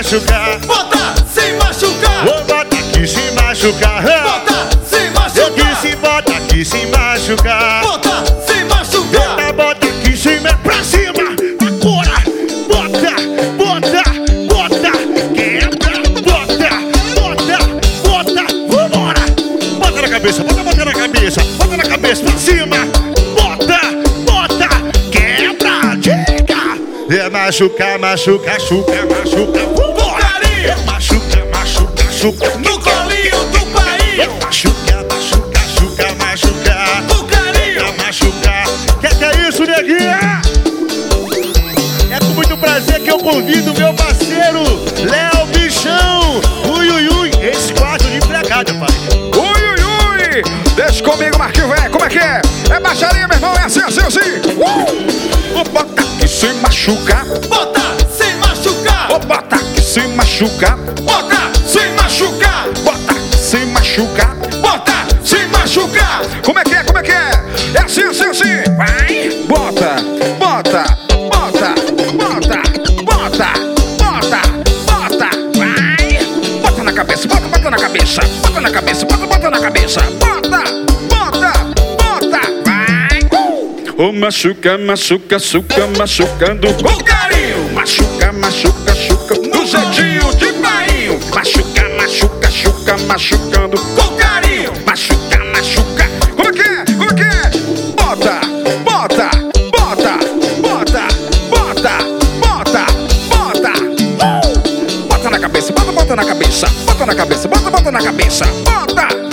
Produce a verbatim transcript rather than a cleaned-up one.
machucar. Bota sem machucar. Vou botar aqui sem machucar. Bota sem machucar. Eu disse bota aqui sem machucar. Bota sem machucar. Eita, bota aqui sem machucar. Pra cima, agora. Bota, bota, bota. Quebra, bota, bota, bota. Vambora. Bota na cabeça, bota, bota na cabeça. Bota na cabeça, pra cima. Bota, bota. Quebra, diga. É machucar, machucar, machucar, machucar. Vambora. É machucar, machucar, machucar. No colinho do país. É machucar, machucar, machucar, machucar. Do carinho. É machucar. Que que é isso, neguinha? É com muito prazer que eu convido meu parceiro Léo Bichão. Ui, ui, ui. Esse quadro de empregado, pai. Ui, ui, ui! Deixa comigo, Marquinhos, velho. Como é que é? É baixaria, meu irmão. É assim, assim, assim. Uh! Vou botar aqui sem machucar. Bota sem machucar. Vou botar aqui sem machucar. Bota sem machucar. Bota aqui sem machucar. Bota sem machucar. Como é que é? Como é que é? É assim, assim, assim. Vai. Bota, bota, bota, bota, bota, bota, bota. Vai. Bota na cabeça, bota, bota na cabeça. Bota na cabeça, bota, bota na cabeça. Bota, bota, bota. Vai. O machuca, machuca, machuca, machucando Com carinho. Machuca, machuca, machuca no jeitinho de bainho. Machuca, machuca, machuca, machucando Com carinho. Machuca, machuca. Como é que é? Como é que é? Bota, bota, bota, bota, bota, bota, bota. Uh! Bota na cabeça, bota, bota na cabeça. Bota na cabeça, bota, bota na cabeça. Bota.